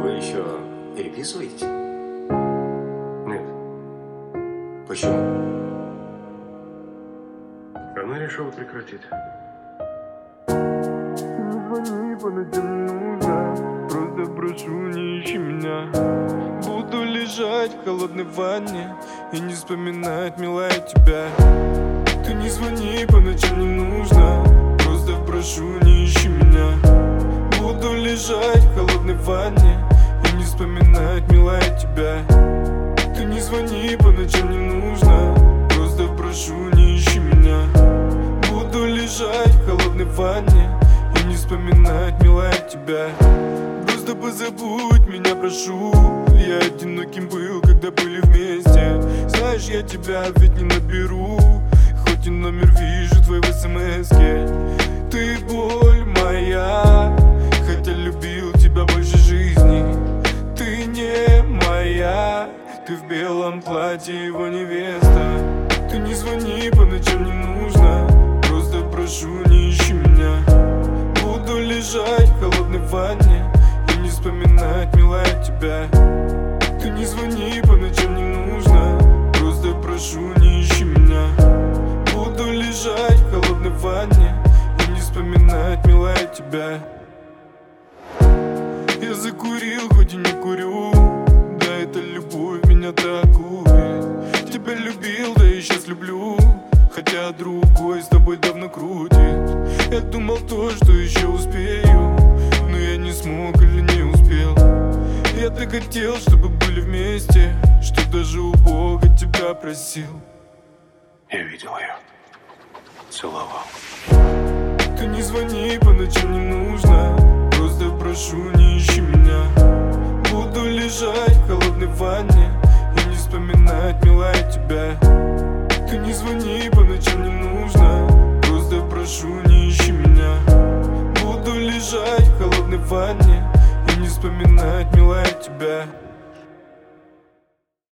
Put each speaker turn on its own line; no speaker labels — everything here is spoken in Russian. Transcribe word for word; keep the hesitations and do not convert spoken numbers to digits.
Вы еще переписываете? Нет. Почему? Она решила прекратить.
Не звони по ночам, не нужно. Просто прошу, не ищи меня. Буду лежать в холодной ванне и не вспоминать, милая, тебя. Ты не звони по ночам, не нужно. Просто прошу, не ищи меня. Буду лежать в холодной ванне и не вспоминать, милая, тебя. Ты не звони по ночам, не нужно. Просто прошу, не ищи меня. Буду лежать в холодной ванне и не вспоминать, милая, тебя. Просто позабудь меня, прошу. Я одиноким был, когда были вместе. Знаешь, я тебя ведь не наберу, хоть и номер вижу твой в смс-ке. Ты боль моя, хотя любил тебя больше жизни. Ты не моя, ты в белом платье, его невеста. Ты не звони по ночам, не нужно. Просто прошу, не ищи меня. Буду лежать в холодной ванне и не вспоминать, милая, тебя. Ты не звони по ночам, не нужно. Просто прошу, не ищи меня. Буду лежать в холодной ванне и не вспоминать, милая, тебя. Я закурил, хоть и не курю. Да, это любовь меня атакует. Тебя любил, да и сейчас люблю, хотя другой с тобой давно крутит. Я думал то, что еще успею, но я не смог или не успел. Я так хотел, чтобы были вместе, что даже у Бога тебя просил.
Я видел ее, целовал.
Ты не звони по ночам, не нужно. Просто прошу, не ищи меня. Буду лежать в холодной ванне и не вспоминать, милая, тебя. Ты не звони по ночам, не нужно. Просто прошу, не ищи меня. Буду лежать в холодной ванне и не вспоминать, милая, тебя.